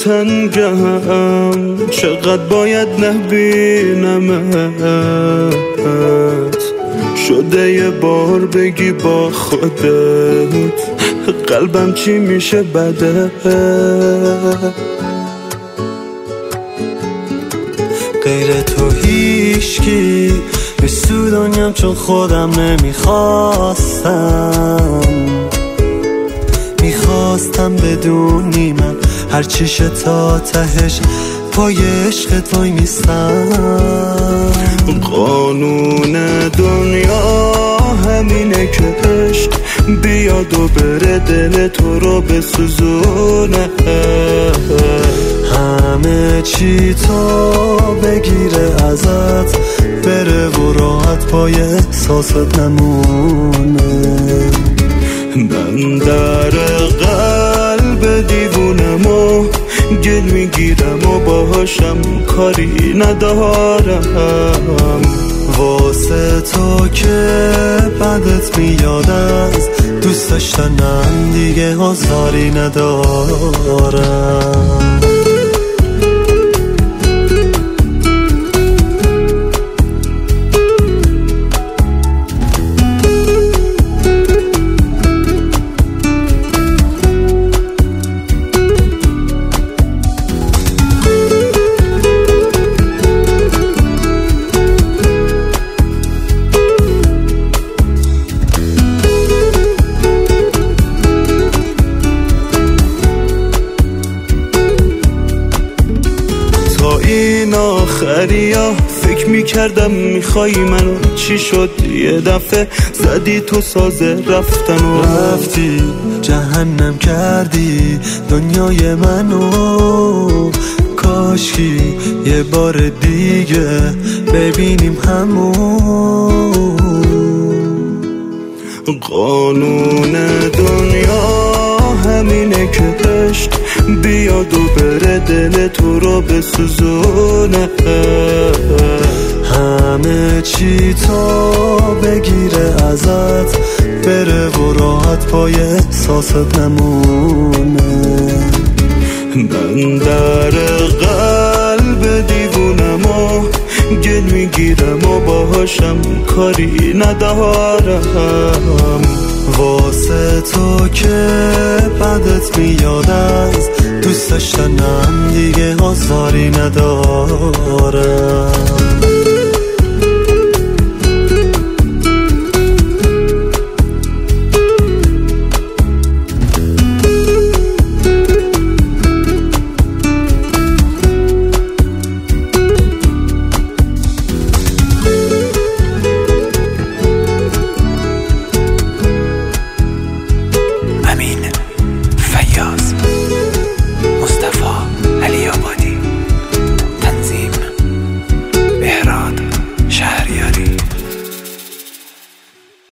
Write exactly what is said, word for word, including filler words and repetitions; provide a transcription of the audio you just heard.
تنگم، چقدر باید نبینمت. شده یه بار بگی با خودت قلبم چی میشه بده. غیر تو هیچکی نیست تو دنیام، چون خودم نمیخواستم. میخواستم بدونی من هر چیشه تا تهش پای عشقت وای میستم. قانون دنیا همینه که عشق بیاد و بره دل تو رو بسوزونه. همه چی تو بگیره ازت، بره و راحت پای احساست نمونه. من در قلب دیوونم و گل میگیرم و باهاشم کاری ندارم. واسه تو که بدت میاد از دوست داشتنم دیگه آزاری ندارم. این آخری ها فکر میکردم میخوای منو، چی شد یه دفعه زدی تو سازه رفتن و رفتی جهنم کردی دنیای منو. کاشکی یه بار دیگه ببینیم همون. قانون دنیا همینه که عشق بیاد و بره دل تو رو بسوزونه. همه چی تو بگیره ازت، بره و راحت پای احساست نمونه. من در قلب دیوونم و گل میگیرم و باهاشم کاری ندارم. واسه تو که بدت میاد از دوست داشتنم دیگه آزاری ندارم.